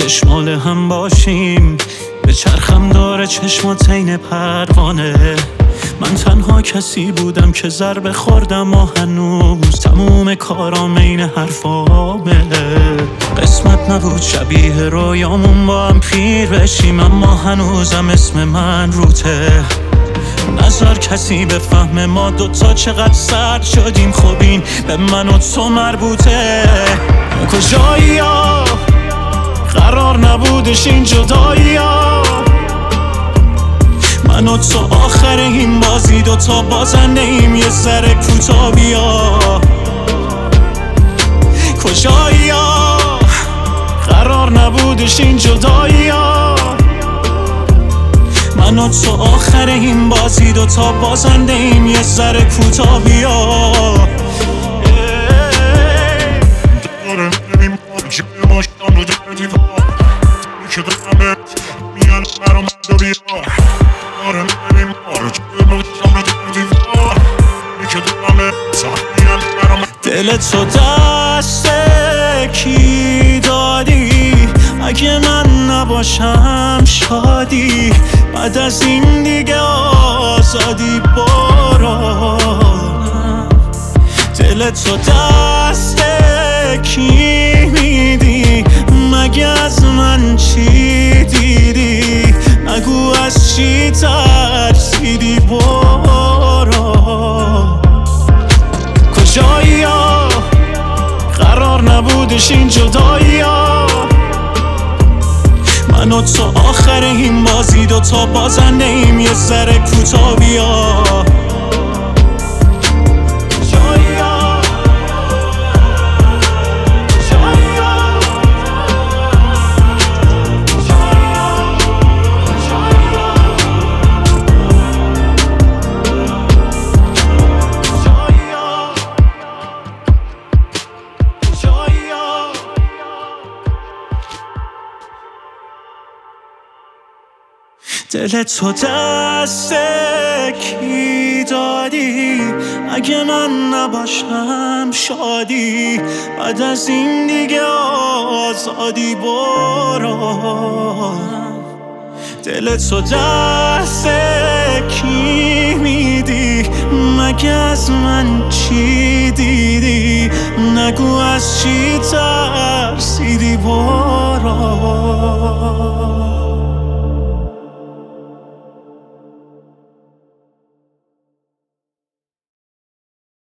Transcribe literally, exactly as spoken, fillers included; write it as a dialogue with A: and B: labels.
A: دشمال هم باشیم. به چرخم داره چشمات عین پروانه. من تنها کسی بودم که ضربه خوردم و هنوز تموم کارام عین حرفامه. قسمت نبود شبیه رویامون با هم پیر بشیم، اما هنوزم اسم من روته. نذار کسی بفهمه ما دوتا چقدر سرد شدیم. خب این به من و تو مربوطه. کجایی ها قرار نبودش این جدایی ها. من و تو آخر این بازی دوتا بازنده ایم. یه ذره کوتا بیا. کجایی ها قرار نبودش این جدایی ها. من و تو آخر این بازی دوتا بازنده ایم. یه ذره کوتا بیا. دل تو دست کی دادی؟ اگه من نباشم شادی. بعد از این دیگه آزادی برو. دل تو دست کی میدی؟ مگه از من چی دیدی؟ نگو از چی ترسیدی برو. کجایی ها قرار نبودش این جدایی ها. من و تو آخر این بازی دوتا بازنده ایم. یه ذره کوتا بیا. دل تو دست کی دادی؟ اگه من نباشم شادی. بعد از این دیگه آزادی برو. دل تو دست کی میدی؟ مگه از من چی دیدی؟ نگو از چی ترسیدی برو.